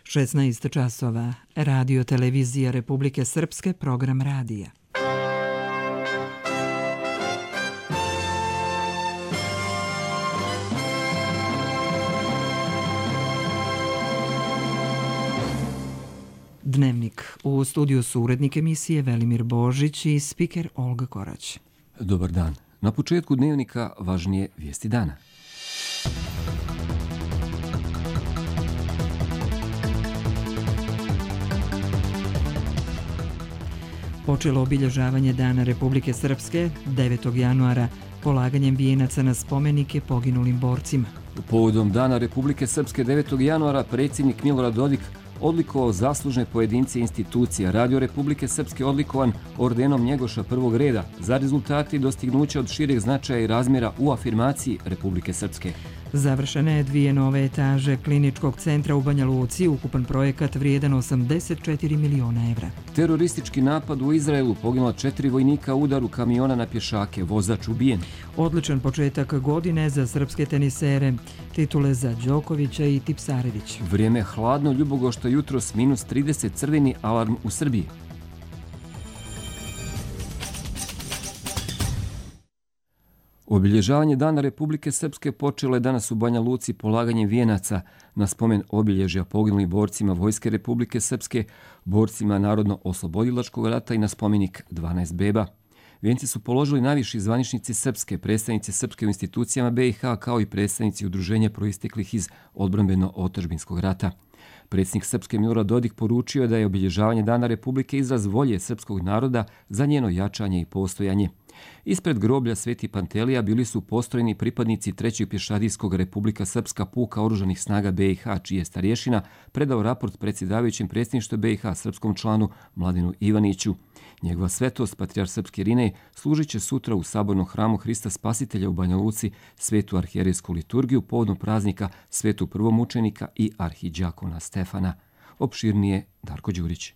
16 časova. Radio televizija Republike Srpske, program radija. Dnevnik. U studiju su urednik emisije Velimir Božić i spiker Olga Korać. Dobar dan. Na početku dnevnika važnije vijesti dana. Počelo obilježavanje Dana Republike Srpske 9. januara polaganjem vijenaca na spomenike poginulim borcima. Povodom Dana Republike Srpske 9. januara predsjednik Milorad Dodik odlikovao zaslužne pojedince institucija. Radio Republike Srpske odlikovan ordenom Njegoša prvog reda za rezultate i dostignuće od šireg značaja i razmjera u afirmaciji Republike Srpske. Završene je 2 nove etaže kliničkog centra u Banja Luci, ukupan projekat vrijedan 84 miliona evra. Teroristički napad u Izraelu, poginula 4 vojnika u udaru kamiona na pješake, vozač ubijen. Odličan početak godine za srpske tenisere, titule za Đokovića i Tipsarević. Vrijeme hladno, Ljubogošta jutros -30, crveni alarm u Srbiji. Obilježavanje Dana Republike Srpske počelo je danas u Banja Luci polaganjem vijenaca na spomen obilježja poginulim borcima Vojske Republike Srpske, borcima Narodno-oslobodilačkog rata i na spomenik 12 beba. Vijenci su položili najviši zvaničnici Srpske, predstavnici Srpske u institucijama BiH kao i predstavnici udruženja proisteklih iz odbrambeno-otadžbinskog rata. Predsjednik Srpske Milorad Dodik poručio je da je obilježavanje Dana Republike izraz volje srpskog naroda za njeno jačanje i postojanje. Ispred groblja Sveti Pantelija bili su postrojeni pripadnici 3. pješadijskog Republika Srpska puka oružanih snaga BiH, čiji je starješina predao raport predsjedavajućem predsjedništvu BiH srpskom članu Mladenu Ivaniću. Njegova svetost, patrijarh Srpski Irinej, služit će sutra u sabornom hramu Hrista Spasitelja u Banja Luci svetu arhijerejsku liturgiju povodom praznika svetu prvomučenika i arhidžakona Stefana. Opširnije Darko Đurić.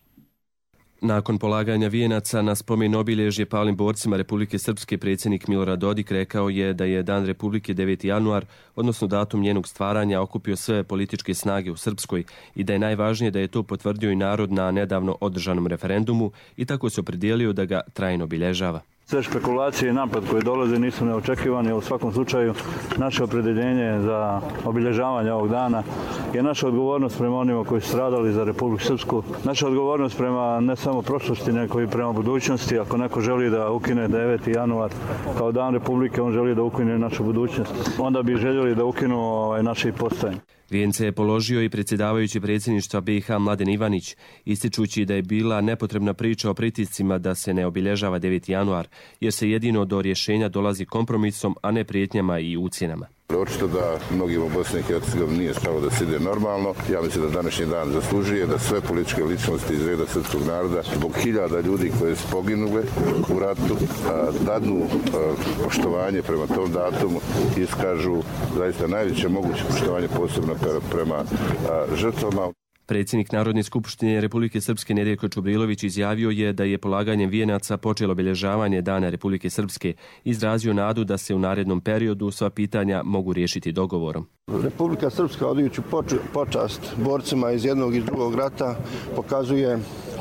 Nakon polaganja vijenaca na spomen obilježje palim borcima Republike Srpske, predsjednik Milorad Dodik rekao je da je Dan Republike 9. januar, odnosno datum njenog stvaranja, okupio sve političke snage u Srpskoj i da je najvažnije da je to potvrdio i narod na nedavno održanom referendumu i tako se opredijelio da ga trajno obilježava. Sve špekulacije i napad koje dolaze nisu neočekivani, u svakom slučaju naše opredjeljenje za obilježavanje ovog dana je naša odgovornost prema onima koji su stradali za Republiku Srpsku, naša odgovornost prema ne samo prošlosti, nego i prema budućnosti. Ako neko želi da ukine 9. januar kao Dan Republike, on želi da ukine našu budućnost. Onda bi željeli da ukinu naše postojanje. Vijence je položio i predsjedavajući predsjedništva BiH Mladen Ivanić, ističući da je bila nepotrebna priča o pritiscima da se ne obilježava 9. januar, jer se jedino do rješenja dolazi kompromisom, a ne prijetnjama i ucjenama. Očito da mnogima u Bosni i Hercegovini nije stalo da se ide normalno. Ja mislim da današnji dan zaslužuje da sve političke ličnosti iz reda srpskog naroda, zbog hiljada ljudi koje su poginule u ratu, dadnu poštovanje prema tom datumu i iskažu zaista najveće moguće poštovanje posebno prema žrtvama. Predsjednik Narodne skupštine Republike Srpske Nedjeljko Čubrilović izjavio je da je polaganjem vijenaca počelo obilježavanje Dana Republike Srpske, izrazio nadu da se u narednom periodu sva pitanja mogu riješiti dogovorom. Republika Srpska, odajući počast borcima iz jednog i drugog rata, pokazuje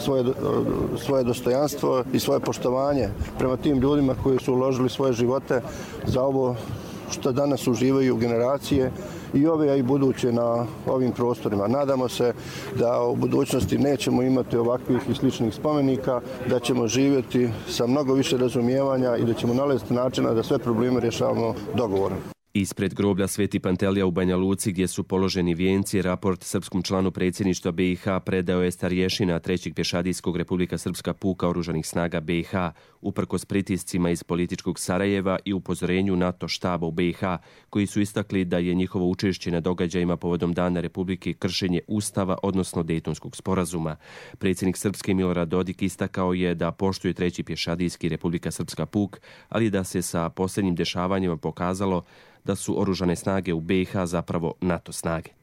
svoje dostojanstvo i svoje poštovanje prema tim ljudima koji su uložili svoje živote za ovo što danas uživaju generacije i ove, a i buduće na ovim prostorima. Nadamo se da u budućnosti nećemo imati ovakvih i sličnih spomenika, da ćemo živjeti sa mnogo više razumijevanja i da ćemo nalaziti načina da sve probleme rješavamo dogovorom. Ispred groblja Sveti Pantelija u Banja Luci, gdje su položeni vijenci, raport srpskom članu predsjedništva BiH predao je starješina 3. pješadijskog Republika Srpska puka oružanih snaga BiH, uprkos pritiscima iz političkog Sarajeva i upozorenju NATO štaba u BiH, koji su istakli da je njihovo učešće na događajima povodom Dana Republike kršenje Ustava, odnosno Dejtonskog sporazuma. Predsjednik Srpske Milorad Dodik istakao je da poštuje 3. pješadijski Republika Srpska puk, ali da se sa posljednjim dešavanjima pokazalo da su oružane snage u BiH zapravo NATO snage.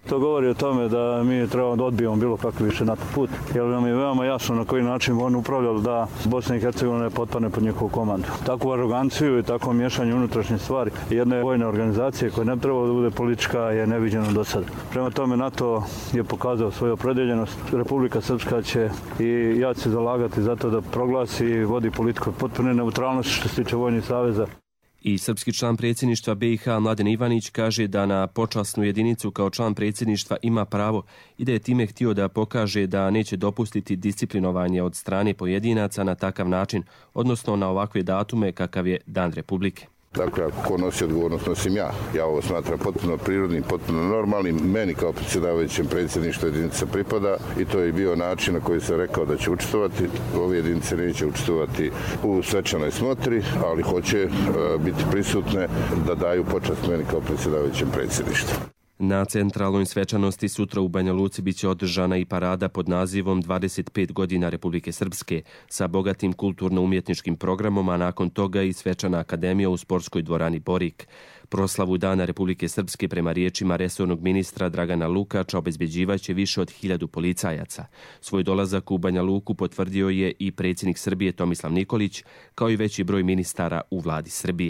To govori o tome da mi trebamo da odbijemo bilo kakvi više NATO put, jer nam je veoma jasno na koji način oni upravljali da Bosna i Hercegovina ne potpadne pod njihovu komandu. Takvu aroganciju i takvo miješanje unutrašnje stvari jedne vojne organizacije koja ne treba da bude politička je neviđeno do sada. Prema tome NATO je pokazao svoju opredeljenost. Republika Srpska će i ja ću se zalagati za to da proglasi i vodi politiku potpune neutralnosti što se tiče vojnih saveza. I srpski član predsjedništva BiH Mladen Ivanić kaže da na počasnu jedinicu kao član predsjedništva ima pravo i da je time htio da pokaže da neće dopustiti disciplinovanje od strane pojedinaca na takav način, odnosno na ovakve datume kakav je Dan Republike. Dakle, ako nosi odgovornost, nosim ja. Ja ovo smatram potpuno prirodnim, potpuno normalnim. Meni kao predsjedavajućem predsjedništva jedinica pripada i to je bio način na koji sam rekao da će učestvovati. Ove jedinice neće učestvovati u svečanoj smotri, ali hoće biti prisutne da daju počast meni kao predsjedavajućem predsjedništva. Na centralnoj svečanosti sutra u Banja Luci biće održana i parada pod nazivom 25 godina Republike Srpske sa bogatim kulturno-umjetničkim programom, a nakon toga i svečana akademija u sportskoj dvorani Borik. Proslavu Dana Republike Srpske prema riječima resornog ministra Dragana Lukača obezbeđivaće više od 1000 policajaca. Svoj dolazak u Banja Luku potvrdio je i predsjednik Srbije Tomislav Nikolić, kao i veći broj ministara u vladi Srbije.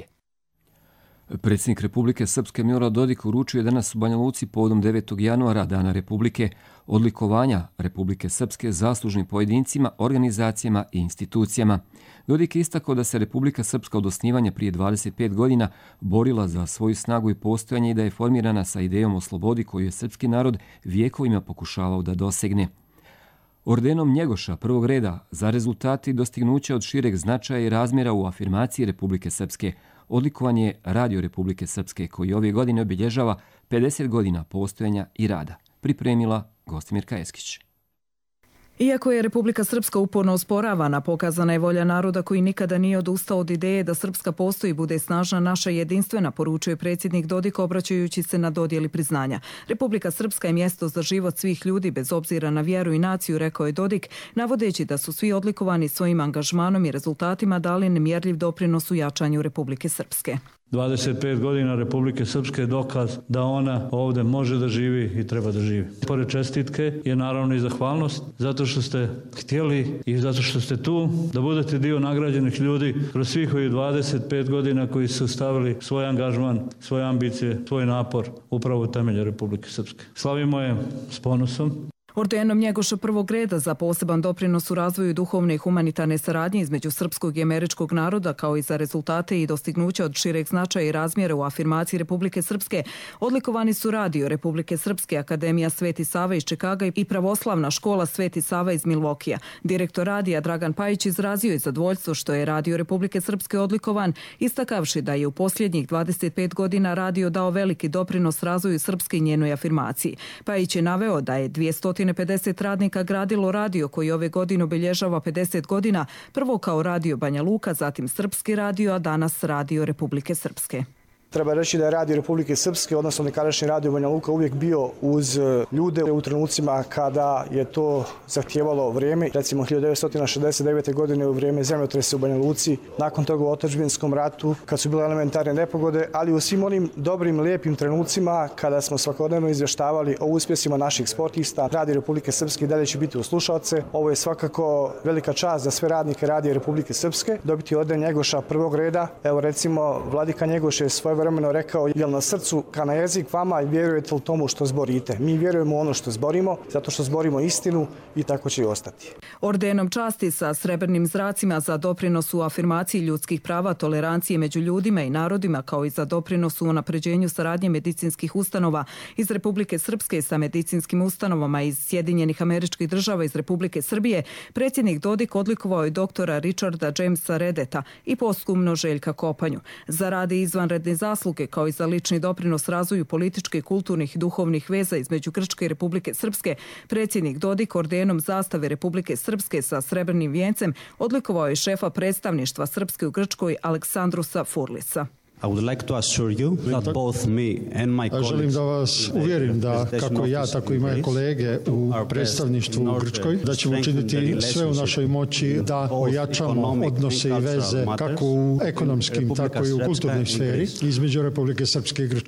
Predsjednik Republike Srpske Milorad Dodik uručio je danas u Banja Luci povodom 9. januara Dana Republike odlikovanja Republike Srpske zaslužnim pojedincima, organizacijama i institucijama. Dodik je istakao da se Republika Srpska od osnivanja prije 25 godina borila za svoju snagu i postojanje i da je formirana sa idejom o slobodi koju je srpski narod vijekovima pokušavao da dosegne. Ordenom Njegoša prvog reda za rezultati dostignuća od šireg značaja i razmjera u afirmaciji Republike Srpske odlikovan je Radio Republike Srpske koji ove godine obilježava 50 godina postojanja i rada. Pripremila Gostimirka Eskić. Iako je Republika Srpska uporno osporavana, pokazana je volja naroda koji nikada nije odustao od ideje da Srpska postoji, bude snažna, naša jedinstvena, poručuje predsjednik Dodik obraćajući se na dodjeli priznanja. Republika Srpska je mjesto za život svih ljudi bez obzira na vjeru i naciju, rekao je Dodik, navodeći da su svi odlikovani svojim angažmanom i rezultatima dali nemjerljiv doprinos u jačanju Republike Srpske. 25 godina Republike Srpske je dokaz da ona ovdje može da živi i treba da živi. Pored čestitke je naravno i zahvalnost zato što ste htjeli i zato što ste tu da budete dio nagrađenih ljudi kroz svih ovih 25 godina koji su stavili svoj angažman, svoje ambicije, svoj napor upravo u temelje Republike Srpske. Slavimo je s ponosom. Ordenom Njegoša prvog reda za poseban doprinos u razvoju duhovne i humanitarne saradnje između srpskog i američkog naroda, kao i za rezultate i dostignuća od šireg značaja i razmjera u afirmaciji Republike Srpske, odlikovani su Radio Republike Srpske, Akademija Sveti Sava iz Čikaga i Pravoslavna škola Sveti Sava iz Milvokija. Direktor radija Dragan Pajić izrazio je zadovoljstvo što je Radio Republike Srpske odlikovan, istakavši da je u posljednjih 25 godina radio dao veliki doprinos razvoju Srpske i njenoj afirmaciji. Pajić je naveo da je 250 radnika gradilo radio koji ove godine obilježava 50 godina, prvo kao Radio Banja Luka, zatim Srpski radio, a danas Radio Republike Srpske. Treba reći da je Radio Republike Srpske, odnosno nekadašnji Radio Banja Luka, uvijek bio uz ljude u trenucima kada je to zahtijevalo vrijeme. Recimo 1969. godine u vrijeme zemljotresa u Banja Luci, nakon toga u otadžbinskom ratu, kad su bile elementarne nepogode, ali u svim onim dobrim, lijepim trenucima kada smo svakodnevno izvještavali o uspjesima naših sportista, Radio Republike Srpske i dalje će biti u slušalce. Ovo je svakako velika čast za sve radnike Radio Republike Srpske dobiti orden Njegoša prvog reda. Evo recimo, Vladika Njegoš je svojevremeno rekao, jel na srcu ka na jezik vama i vjerujete li tomu što zborite. Mi vjerujemo u ono što zborimo, zato što zborimo istinu i tako će i ostati. Ordenom časti sa srebrnim zracima za doprinos u afirmaciji ljudskih prava, tolerancije među ljudima i narodima, kao i za doprinos u unapređenju saradnje medicinskih ustanova iz Republike Srpske sa medicinskim ustanovama iz Sjedinjenih Američkih Država iz Republike Srbije, predsjednik Dodik odlikovao je doktora Richarda Jamesa Redeta i posthumno Željka Kopanju. Za rad i izvanredne zasluge, kao i za lični doprinos razvoju političke, kulturnih i duhovnih veza između Grčke i Republike Srpske, predsjednik Dodik ordenom zastave Republike Srpske sa srebrnim vijencem odlikovao je šefa predstavništva Srpske u Grčkoj Aleksandrusa Furlisa. Želim da vas uvjerim da kako ja, tako i moje kolege u predstavništvu u Grčkoj, da ćemo učiniti sve u našoj moći da ojačamo odnose i veze kako u ekonomskim, tako i u kulturnoj sferi između Republike Srpske i Grčke.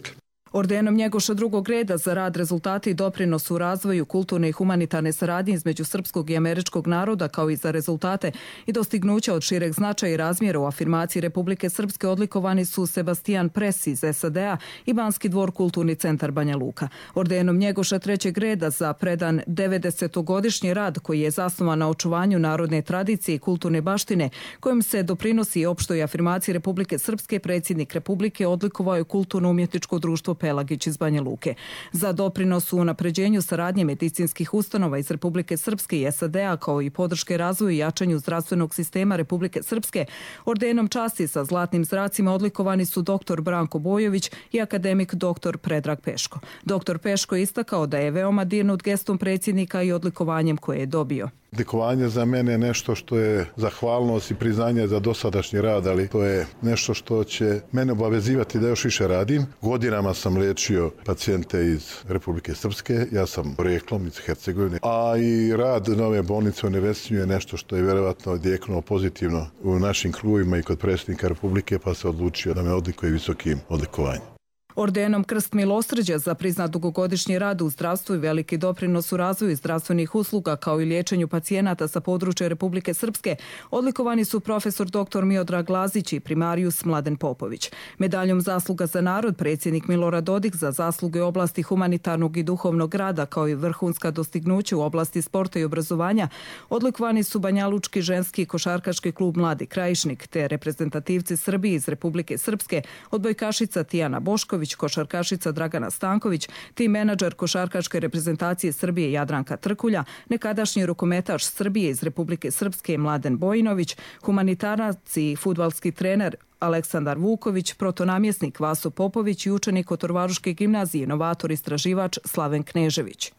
Ordenom Njegoša drugog reda za rad, rezultati i doprinos u razvoju kulturne i humanitarne saradnje između srpskog i američkog naroda, kao i za rezultate i dostignuća od šireg značaja i razmjera u afirmaciji Republike Srpske odlikovani su Sebastian Pres iz SAD-a i Banski dvor Kulturni centar Banja Luka. Ordenom Njegoša trećeg reda za predan 90-godišnji rad koji je zasnovan na očuvanju narodne tradicije i kulturne baštine, kojim se doprinosi opštoj afirmaciji Republike Srpske, predsjednik Republike odlikovao je Kulturno-umjetničko društvo Pelagić iz Banja Luke. Za doprinos u unapređenju saradnje medicinskih ustanova iz Republike Srpske i SAD-a, kao i podrške razvoju i jačanju zdravstvenog sistema Republike Srpske, ordenom časti sa zlatnim zracima odlikovani su dr. Branko Bojović i akademik dr. Predrag Peško. Dr. Peško je istakao da je veoma dirnut gestom predsjednika i odlikovanjem koje je dobio. Odlikovanje za mene je nešto što je zahvalnost i priznanje za dosadašnji rad, ali to je nešto što će mene obavezivati da još više radim. Godinama sam liječio pacijente iz Republike Srpske, ja sam poreklom iz Hercegovine, a i rad nove bolnice u Nevesinju je nešto što je vjerovatno odjeknuo pozitivno u našim krugovima i kod predsjednika Republike, pa se odlučio da me odlikuje visokim odlikovanjem. Ordenom Krst milosrđa za priznat dugogodišnji rad u zdravstvu i veliki doprinos u razvoju zdravstvenih usluga kao i liječenju pacijenata sa područja Republike Srpske odlikovani su profesor dr. Miodrag Lazić i primarijus Mladen Popović. Medaljom zasluga za narod predsjednik Milorad Dodik za zasluge u oblasti humanitarnog i duhovnog rada kao i vrhunska dostignuća u oblasti sporta i obrazovanja odlikovani su Banjalučki ženski košarkaški klub Mladi Krajišnik te reprezentativci Srbije iz Republike Srpske, odbojkašica Tijana Bošković, košarkašica Dragana Stanković, tim menadžer košarkaške reprezentacije Srbije Jadranka Trkulja, nekadašnji rukometaš Srbije iz Republike Srpske Mladen Bojinović, humanitarac i fudbalski trener Aleksandar Vuković, protonamjesnik Vaso Popović i učenik Otorvaruške gimnazije, inovator istraživač Slaven Knežević.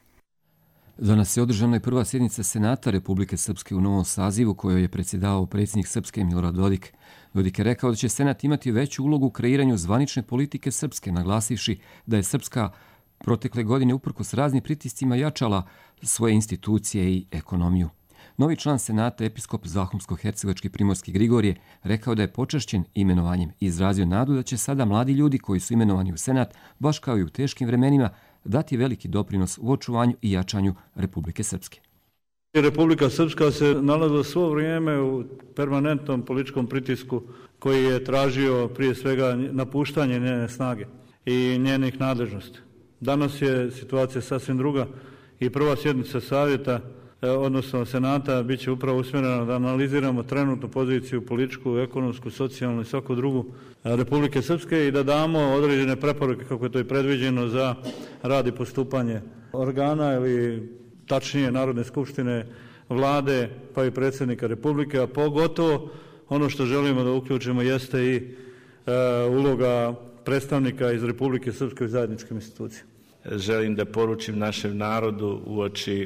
Danas je održana i prva sjednica Senata Republike Srpske u novom sazivu kojoj je predsjedavao predsjednik Srpske Milorad Dodik. Dodik je rekao da će Senat imati veću ulogu u kreiranju zvanične politike Srpske, naglasivši da je Srpska protekle godine uprkos raznim pritiscima jačala svoje institucije i ekonomiju. Novi član Senata, episkop Zahumsko-hercegovački Primorski Grigorije, rekao da je počašćen imenovanjem i izrazio nadu da će sada mladi ljudi koji su imenovani u Senat, baš kao i u teškim vremenima, dati veliki doprinos u očuvanju i jačanju Republike Srpske. Republika Srpska se nalazila svo vrijeme u permanentnom političkom pritisku koji je tražio prije svega napuštanje njene snage i njenih nadležnosti. Danas je situacija sasvim druga i prva sjednica savjeta, odnosno Senata, bit će upravo usmjerena da analiziramo trenutnu poziciju političku, ekonomsku, socijalnu i svaku drugu Republike Srpske i da damo određene preporuke, kako je to i predviđeno, za rad i postupanje organa ili tačnije Narodne skupštine, vlade, pa i predsjednika Republike, a pogotovo ono što želimo da uključimo jeste i uloga predstavnika iz Republike Srpske u zajedničkim institucijama. Želim da poručim našem narodu uoči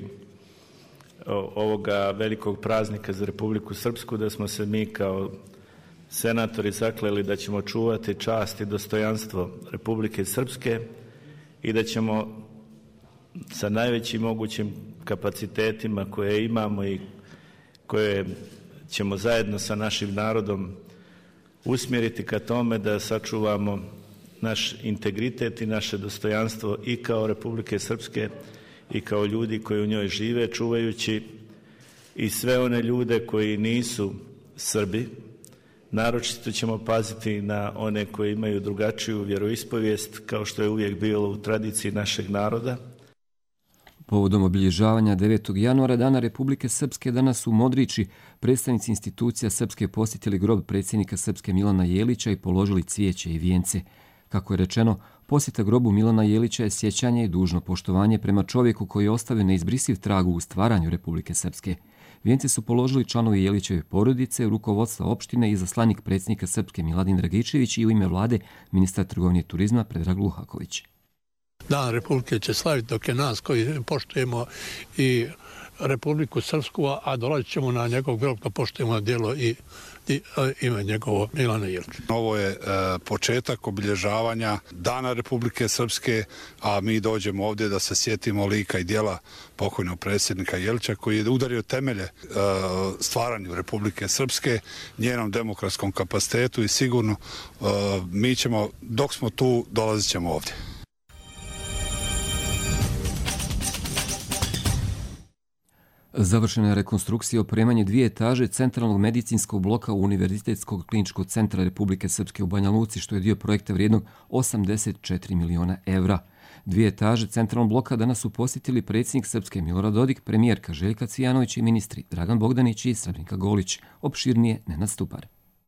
ovoga velikog praznika za Republiku Srpsku da smo se mi kao senatori zakleli da ćemo čuvati čast i dostojanstvo Republike Srpske i da ćemo sa najvećim mogućim kapacitetima koje imamo i koje ćemo zajedno sa našim narodom usmjeriti ka tome da sačuvamo naš integritet i naše dostojanstvo i kao Republike Srpske i kao ljudi koji u njoj žive, čuvajući i sve one ljude koji nisu Srbi. Naročito ćemo paziti na one koji imaju drugačiju vjeroispovijest, kao što je uvijek bilo u tradiciji našeg naroda. Povodom obilježavanja 9. januara Dana Republike Srpske danas u Modriči predstavnici institucija Srpske posjetili grob predsjednika Srpske Milana Jelića i položili cvijeće i vijence. Kako je rečeno, posjeta grobu Milana Jelića je sjećanje i dužno poštovanje prema čovjeku koji je ostavio neizbrisiv trag u stvaranju Republike Srpske. Vijence su položili članovi Jelićeve porodice, rukovodstva opštine i izaslanik predsjednika Srpske Miladin Dragičević i u ime vlade ministar trgovine i turizma Predrag Luhaković. Dan Republike će slaviti dok je nas koji poštujemo i Republiku Srpsku, a dolazit ćemo na njegov grob da poštujemo djelo i ime njegovo Milana Jelića. Ovo je početak obilježavanja Dana Republike Srpske, a mi dođemo ovdje da se sjetimo lika i djela pokojnog predsjednika Jelića koji je udario temelje stvaranju Republike Srpske, njenom demokratskom kapacitetu i sigurno mi ćemo, dok smo tu, dolazit ćemo ovdje. Završena je rekonstrukcija i opremanje 2 etaže centralnog medicinskog bloka Univerzitetskog kliničkog centra Republike Srpske u Banja Luci, što je dio projekta vrijednog 84 miliona evra. 2 etaže centralnog bloka danas su posjetili predsjednik Srpske Milorad Dodik, premijerka Željka Cvijanović i ministri Dragan Bogdanić i Srebrnika Golić. Opširnije Nenad Stupar.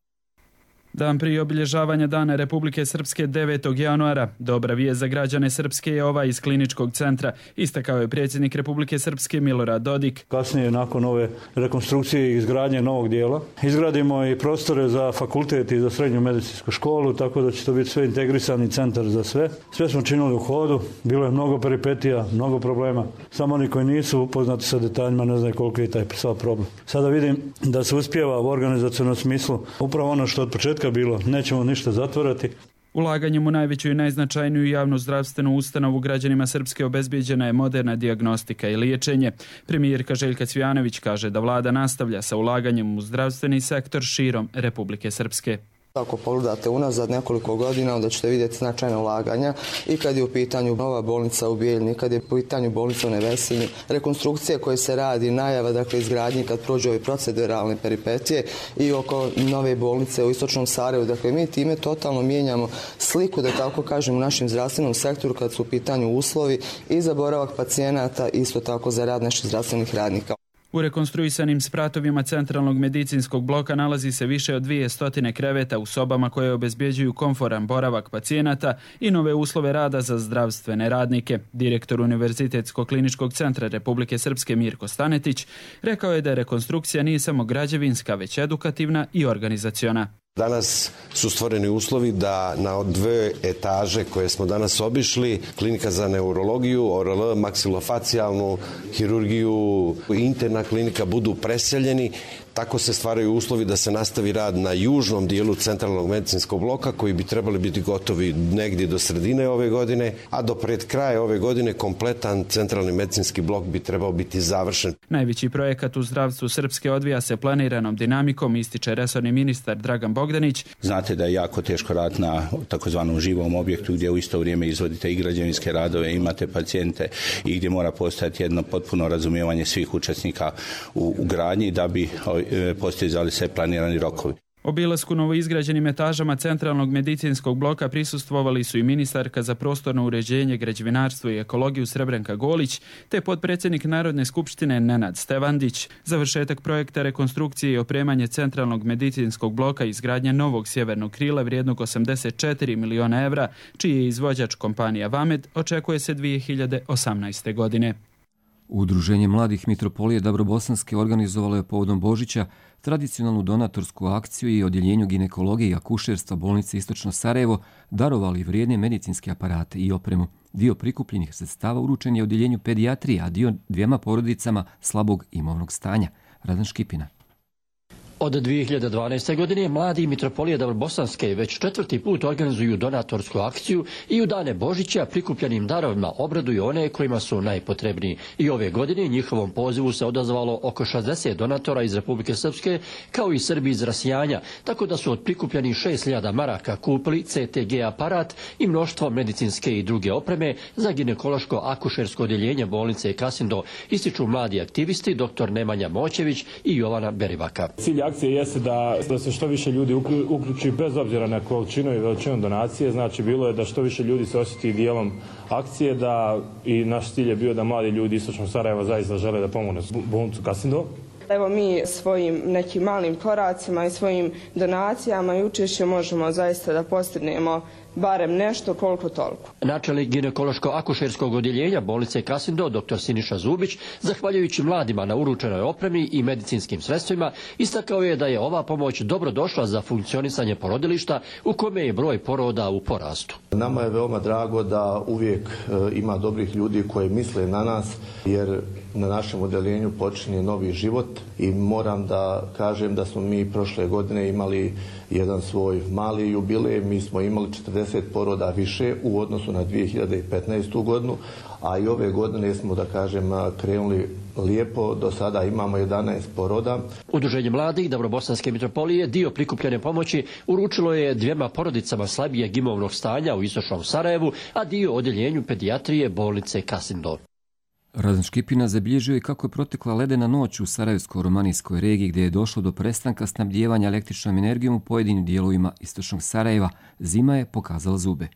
Dan prije obilježavanja Dana Republike Srpske 9. januara. Dobra vijest za građane Srpske je ova iz kliničkog centra, istakao je predsjednik Republike Srpske Milorad Dodik. Kasnije, nakon ove rekonstrukcije i izgradnje novog dijela, izgradimo i prostore za fakultet i za srednju medicinsku školu, tako da će to biti sve integrisani centar za sve. Sve smo činili u hodu, bilo je mnogo peripetija, mnogo problema. Samo oni koji nisu upoznati sa detaljima ne znaju koliko je taj problem. Sada vidim da se uspijeva u organizacionom smislu upravo ono što od početka bilo, nećemo ništa zatvorati. Ulaganjem u najveću i najznačajniju javnu zdravstvenu ustanovu građanima Srpske obezbijeđena je moderna dijagnostika i liječenje. Premijerka Željka Cvijanović kaže da vlada nastavlja sa ulaganjem u zdravstveni sektor širom Republike Srpske. Ako pogledate unazad nekoliko godina, onda ćete vidjeti značajna ulaganja i kad je u pitanju nova bolnica u Bijeljni, kad je u pitanju bolnica u Nevesinju, rekonstrukcije koje se radi, najava izgradnji kad prođe ove proceduralne peripetije i oko nove bolnice u Istočnom Sarajevu. Dakle, mi time totalno mijenjamo sliku, da tako kažem, u našem zdravstvenom sektoru kad su u pitanju uslovi i za boravak pacijenata, isto tako za rad naših zdravstvenih radnika. U rekonstruisanim spratovima centralnog medicinskog bloka nalazi se više od 200 kreveta u sobama koje obezbjeđuju komforan boravak pacijenata i nove uslove rada za zdravstvene radnike. Direktor Univerzitetskog kliničkog centra Republike Srpske Mirko Stanetić rekao je da rekonstrukcija nije samo građevinska, već edukativna i organizaciona. Danas su stvoreni uslovi da na 2 etaže koje smo danas obišli, klinika za neurologiju, ORL, maksilofacijalnu hirurgiju, interna klinika budu preseljeni. Tako se stvaraju uslovi da se nastavi rad na južnom dijelu centralnog medicinskog bloka koji bi trebali biti gotovi negdje do sredine ove godine, a do pred kraja ove godine kompletan centralni medicinski blok bi trebao biti završen. Najveći projekat u zdravstvu Srpske odvija se planiranom dinamikom, ističe resorni ministar Dragan Bogdanić. Znate da je jako teško rad na takozvanom živom objektu gdje u isto vrijeme izvodite i građevinske radove, imate pacijente i gdje mora postojati jedno potpuno razumijevanje svih učesnika u gradnji da bi postizali se planirani rokovi. Obilasku novoizgrađenim etažama centralnog medicinskog bloka prisustvovali su i ministarka za prostorno uređenje, građevinarstvo i ekologiju Srebrenka Golić, te potpredsjednik Narodne skupštine Nenad Stevandić. Završetak projekta rekonstrukcije i opremanje centralnog medicinskog bloka i izgradnja novog sjevernog krila vrijednog 84 miliona evra, čiji je izvođač kompanija Vamed, očekuje se 2018. godine. Udruženje mladih mitropolije Dabrobosanske organizovalo je povodom Božića tradicionalnu donatorsku akciju i odjeljenju ginekologije i akušerstva bolnice Istočno Sarajevo darovali vrijedne medicinske aparate i opremu. Dio prikupljenih sredstava uručen je odjeljenju pedijatrije, a dio 2 porodicama slabog imovnog stanja. Radan Škipina. Od 2012. godine mladi mitropolije Dabrobosanske već 4. put organizuju donatorsku akciju i u dane Božića prikupljenim darovima obraduju one kojima su najpotrebniji. I ove godine njihovom pozivu se odazvalo oko 60 donatora iz Republike Srpske kao i Srbi iz rasijanja, tako da su od prikupljenih 6.000 maraka kupili CTG aparat i mnoštvo medicinske i druge opreme za ginekološko-akušersko odjeljenje bolnice Kasindo, ističu mladi aktivisti dr. Nemanja Moćević i Jovana Berivaka. Akcije jeste da se što više ljudi uključi bez obzira na količinu i veličinu donacije. Znači, bilo je da što više ljudi se osjeti dijelom akcije, da i naš cilj je bio da mladi ljudi Istočnog Sarajeva zaista žele da pomogne bolnicu Kasindo. Evo mi svojim nekim malim koracima i svojim donacijama i učešćem možemo zaista da postignemo barem nešto koliko toliko. Načelnik ginekološko-akušerskog odjeljenja bolnice Kasindo, dr. Siniša Zubić, zahvaljujući mladima na uručenoj opremi i medicinskim sredstvima, istakao je da je ova pomoć dobro došla za funkcionisanje porodilišta u kome je broj poroda u porastu. Nama je veoma drago da uvijek ima dobrih ljudi koji misle na nas, jer na našem odjeljenju počinje novi život i moram da kažem da smo mi prošle godine imali jedan svoj mali jubilej. Mi smo imali 40 poroda više u odnosu na 2015. godinu, a i ove godine smo, da kažem, krenuli lijepo. Do sada imamo 11 poroda. Udruženje mladih Dabrobosanske mitropolije dio prikupljene pomoći uručilo je 2 porodicama slabijeg imovnog stanja u Istočnom Sarajevu, a dio odjeljenju pedijatrije bolnice Kasindo. Razan Škipina zabilježio je kako je protekla ledena noć u Sarajevsko-romanijskoj regiji gdje je došlo do prestanka snabdijevanja električnom energijom u pojedinim dijelovima istočnog Sarajeva. Zima je pokazala zube.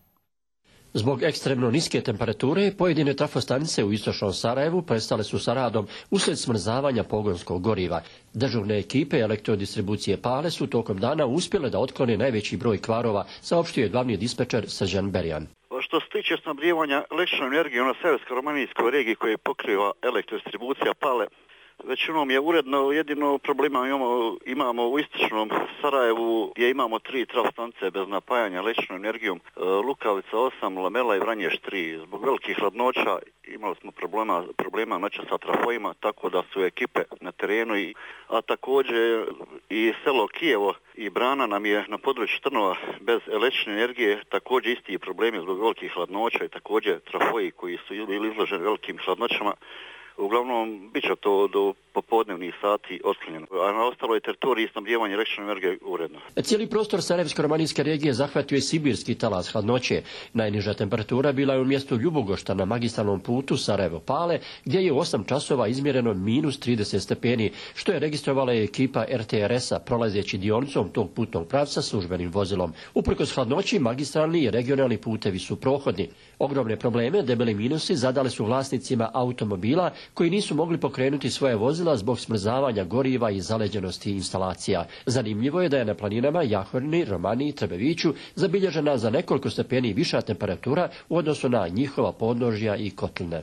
Zbog ekstremno niske temperature, pojedine trafostanice u istočnom Sarajevu prestale su sa radom uslijed smrzavanja pogonskog goriva. Dežurne ekipe elektrodistribucije Pale su tokom dana uspjele da otklone najveći broj kvarova, saopštio je glavni dispečer Srđan Berjan. Što se tiče snabdijevanja električnom energijom na Sarajevsko-romanijskoj regiji koje pokriva elektrodistribucija Pale, većinom je uredno, jedino problema imamo u istočnom Sarajevu gdje imamo 3 trafostanice bez napajanja električnom energijom, Lukavica 8, Lamela i Vranješ 3. Zbog velikih hladnoća imali smo problema noća sa trafojima, tako da su ekipe na terenu, a također i selo Kijevo i Brana nam je na području Trnova bez električne energije, također isti problemi zbog velikih hladnoća i također trafoji koji su bili izloženi velikim hladnoćama. Uglavnom, bit će to do popodnevnih sati otklonjeno, a na ostaloj teritoriji snabdijevanje električne energije uredno. Cijeli prostor Sarajevsko-romanijske regije zahvatio je sibirski talas hladnoće. Najniža temperatura bila je u mjestu Ljubogošta na magistralnom putu Sarajevo-Pale, gdje je u 8 časova izmjereno -30 stepeni, što je registrovala ekipa RTRS-a prolazeći dionicom tog putnog pravca službenim vozilom. Uprkos hladnoći, magistralni i regionalni putevi su prohodni. Ogromne probleme, debeli minusi zadali su vlasnicima automobila koji nisu mogli pokrenuti svoje vozila zbog smrzavanja goriva i zaleđenosti instalacija. Zanimljivo je da je na planinama Jahorni, Romaniji i Trebeviću zabilježena za nekoliko stepeni viša temperatura u odnosu na njihova podnožja i kotline.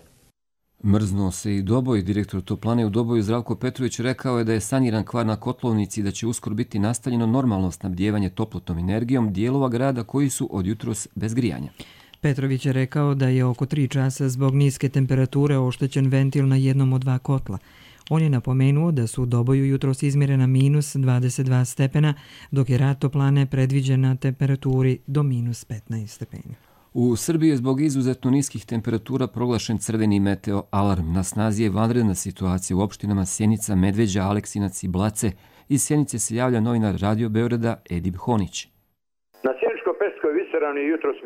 Mrznuo se i Doboj. Direktor toplane u Doboju Zdravko Petrović rekao je da je saniran kvar na kotlovnici i da će uskoro biti nastavljeno normalno snabdijevanje toplotnom energijom dijelova grada koji su od jutros bez grijanja. Petrović je rekao da je oko 3 časa zbog niske temperature oštećen ventil na jednom od 2 kotla. On je napomenuo da su u Doboju jutros izmjerena -22 stepena, dok je rad toplane predviđen na temperaturi do -15 stepeni. U Srbiji je zbog izuzetno niskih temperatura proglašen crveni meteo alarm. Na snazi je vanredna situacija u opštinama Sjenica, Medveđa, Aleksinac i Blace. Iz Sjenice se javlja novinar Radio Beograda Edip Honić. Na Sjeničko-Peškoj visoravni je jutros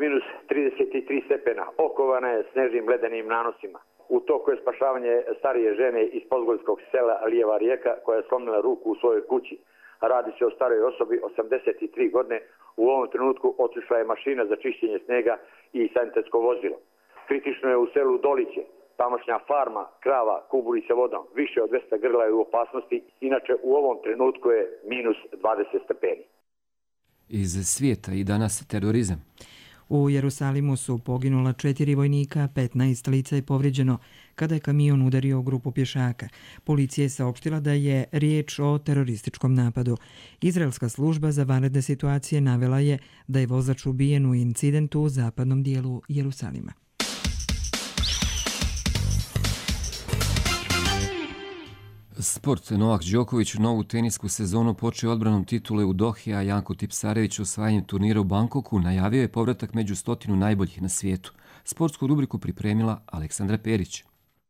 -33 stepena, okovana je snežnim ledenim nanosima. U toku je spašavanje starije žene iz podgorskog sela Lijeva Rijeka koja je slomila ruku u svojoj kući. Radi se o staroj osobi 83 godine. U ovom trenutku otišla je mašina za čišćenje snega i sanitetsko vozilo. Kritično je u selu Doliće. Tamošnja farma krava kuburi se vodom. Više od 200 grla je u opasnosti. Inače u ovom trenutku je -20 stepeni. Iz svijeta i danas terorizam. U Jerusalimu su poginula 4 vojnika, 15 lica je povrijeđeno kada je kamion udario u grupu pješaka. Policija je saopštila da je riječ o terorističkom napadu. Izraelska služba za vanredne situacije navela je da je vozač ubijen u incidentu u zapadnom dijelu Jerusalima. Sport. Novak Đoković u novu tenisku sezonu počeo odbranom titule u Dohi, a Janko Tipsarević osvajanjem turnira u Bangkoku najavio je povratak među 100 najboljih na svijetu. Sportsku rubriku pripremila Aleksandra Perić.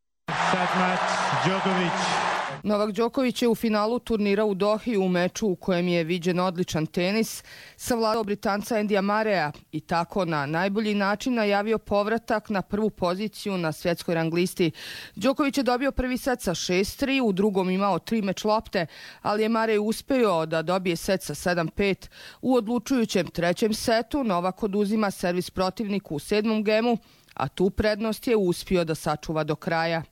Novak Đoković je u finalu turnira u Dohi u meču u kojem je viđen odličan tenis savladao Britanca Endija Marea i tako na najbolji način najavio povratak na prvu poziciju na svjetskoj rang listi. Đoković je dobio prvi set sa 6-3, u drugom imao 3 meč lopte, ali je Mare uspeo da dobije set sa 7-5. U odlučujućem trećem setu Novak oduzima servis protivniku u 7. gemu, a tu prednost je uspio da sačuva do kraja.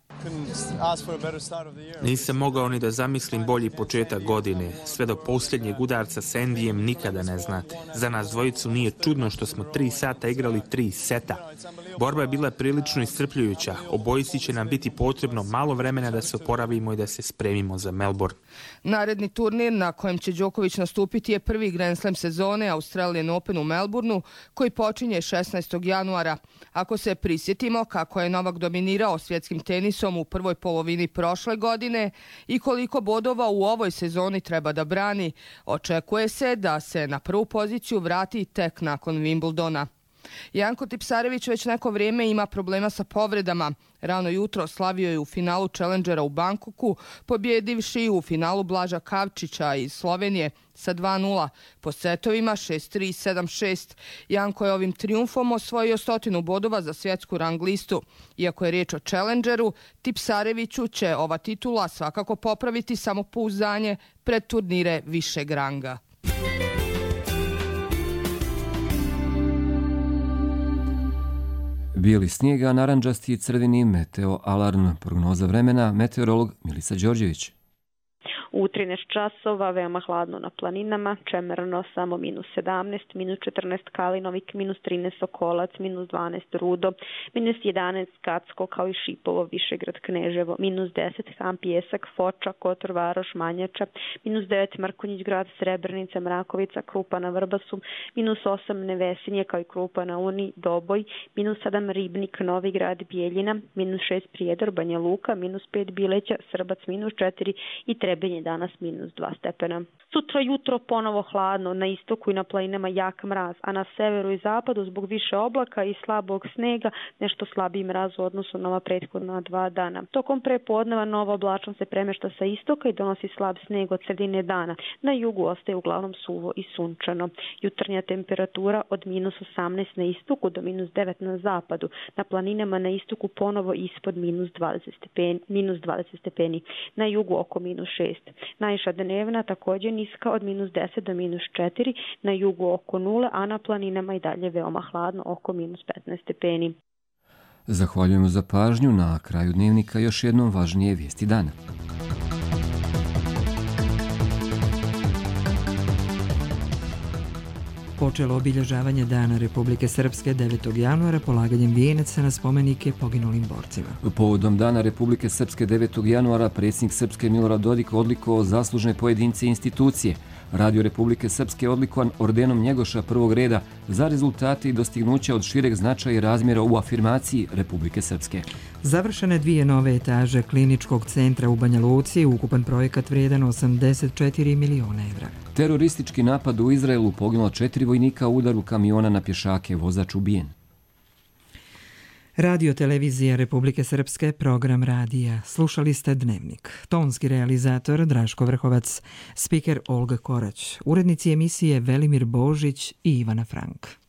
Nisam mogao ni da zamislim bolji početak godine. Sve do posljednjeg udarca s Endijem nikada ne znate. Za nas dvojicu nije čudno što smo 3 sata igrali 3 seta. Borba je bila prilično iscrpljujuća. Obojici će nam biti potrebno malo vremena da se oporavimo i da se spremimo za Melbourne. Naredni turnir na kojem će Đoković nastupiti je prvi Grand Slam sezone Australian Open u Melbourneu koji počinje 16. januara. Ako se prisjetimo kako je Novak dominirao svjetskim tenisom u prvoj polovini prošle godine i koliko bodova u ovoj sezoni treba da brani, očekuje se da se na prvu poziciju vrati tek nakon Wimbledona. Janko Tipsarević već neko vrijeme ima problema sa povredama. Rano jutro slavio je u finalu Challengera u Bangkoku, pobjedivši u finalu Blaža Kavčića iz Slovenije sa 2:0 po setovima 6-3, 7-6. Janko je ovim trijumfom osvojio 100 bodova za svjetsku rang listu. Iako je riječ o Challengeru, Tipsareviću će ova titula svakako popraviti samopouzdanje pred turnire višeg ranga. Bijeli snijeg, a naranđasti i crveni meteo alarm. Prognoza vremena, meteorolog Milica Đorđević. U 13 časova veoma hladno na planinama, čemerno samo -17, -14 Kalinovik, -13 Sokolac, -12 Rudo, -11 Kacko kao i Šipovo, Višegrad, Kneževo, -10 Ham, Pjesak, Foča, Kotor, Varoš, Manjača, -9 Mrkonjić Grad, Srebrenica, Mrakovica, Krupa na Vrbasu, -8 Nevesinje kao i Krupa na Uni, Doboj, -7 Ribnik, Novi Grad, Bijeljina, -6 Prijedor, Banja Luka, -5 Bileća, Srbac, -4 i Trebinje danas -2 stepena. Sutra jutro ponovo hladno, na istoku i na planinama jak mraz, a na severu i zapadu zbog više oblaka i slabog snega nešto slabiji mraz u odnosu na ova prethodna 2 dana. Tokom prepodneva nova oblačnost se premješta sa istoka i donosi slab sneg od sredine dana. Na jugu ostaje uglavnom suvo i sunčano. Jutarnja temperatura od -18 na istoku do -9 na zapadu. Na planinama na istoku ponovo ispod -20 stepeni. Na jugu oko -6. Najviša dnevna također niska od -10 do -4, na jugu oko 0, a na planinama i dalje veoma hladno oko -15 stepeni. Zahvaljujemo za pažnju. Na kraju dnevnika još jednom važnije vijesti dana. Počelo obilježavanje Dana Republike Srpske 9. januara polaganjem vijenaca na spomenike poginulim borcima. Povodom Dana Republike Srpske 9. januara predsjednik Srpske Milorad Dodik odlikovao zaslužne pojedince i institucije. Radio Republike Srpske odlikovan ordenom Njegoša prvog reda za rezultate i dostignuća od šireg značaja i razmjera u afirmaciji Republike Srpske. Završene 2 nove etaže kliničkog centra u Banja Luci, ukupan projekat vrijedan 84 miliona evra. Teroristički napad u Izraelu, poginulo 4 vojnika u udaru kamiona na pješake, vozač ubijen. Radio televizija Republike Srpske, program radija. Slušali ste Dnevnik. Tonski realizator Draško Vrhovac, spiker Olga Korać, urednici emisije Velimir Božić i Ivana Frank.